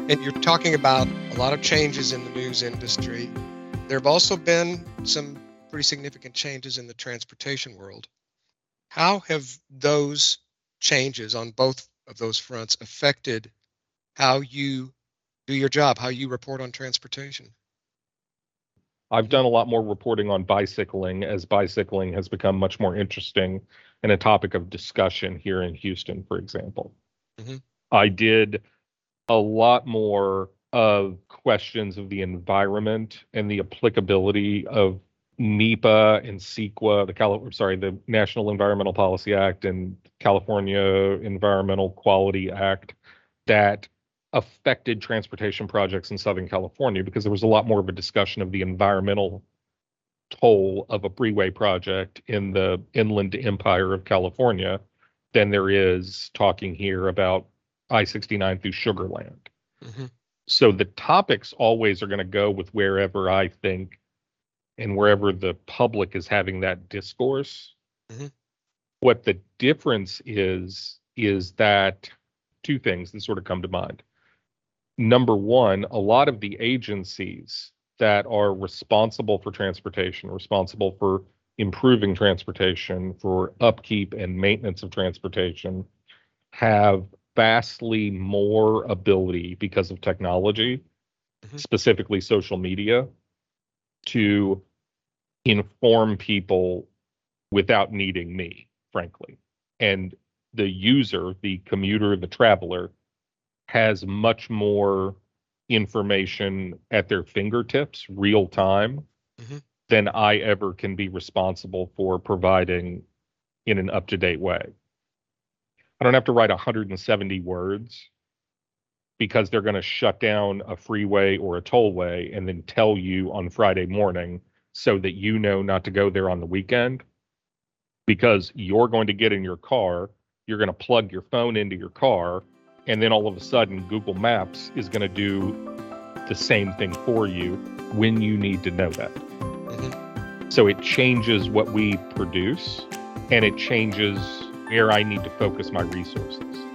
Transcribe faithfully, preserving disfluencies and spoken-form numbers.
And you're talking about a lot of changes in the news industry. There have also been some pretty significant changes in the transportation world. How have those changes on both of those fronts affected how you do your job, how you report on transportation? I've done a lot more reporting on bicycling as bicycling has become much more interesting and a topic of discussion here in Houston, for example. Mm-hmm. I did a lot more of questions of the environment and the applicability of NEPA and CEQA, the Cali- sorry, the National Environmental Policy Act and California Environmental Quality Act that affected transportation projects in Southern California, because there was a lot more of a discussion of the environmental toll of a freeway project in the Inland Empire of California than there is talking here about I sixty-nine through Sugar Land. Mm-hmm. So the topics always are going to go with wherever I think and wherever the public is having that discourse. Mm-hmm. What the difference is, is that two things that sort of come to mind. Number one, a lot of the agencies that are responsible for transportation, responsible for improving transportation, for upkeep and maintenance of transportation, have vastly more ability because of technology, mm-hmm. specifically social media, to inform people without needing me, frankly. And the user, the commuter, the traveler, has much more information at their fingertips, real time, mm-hmm. than I ever can be responsible for providing in an up-to-date way. I don't have to write one hundred seventy words because they're going to shut down a freeway or a tollway and then tell you on Friday morning so that you know not to go there on the weekend, because you're going to get in your car, you're going to plug your phone into your car, and then all of a sudden Google Maps is going to do the same thing for you when you need to know that. Mm-hmm. So it changes what we produce, and it changes where I need to focus my resources.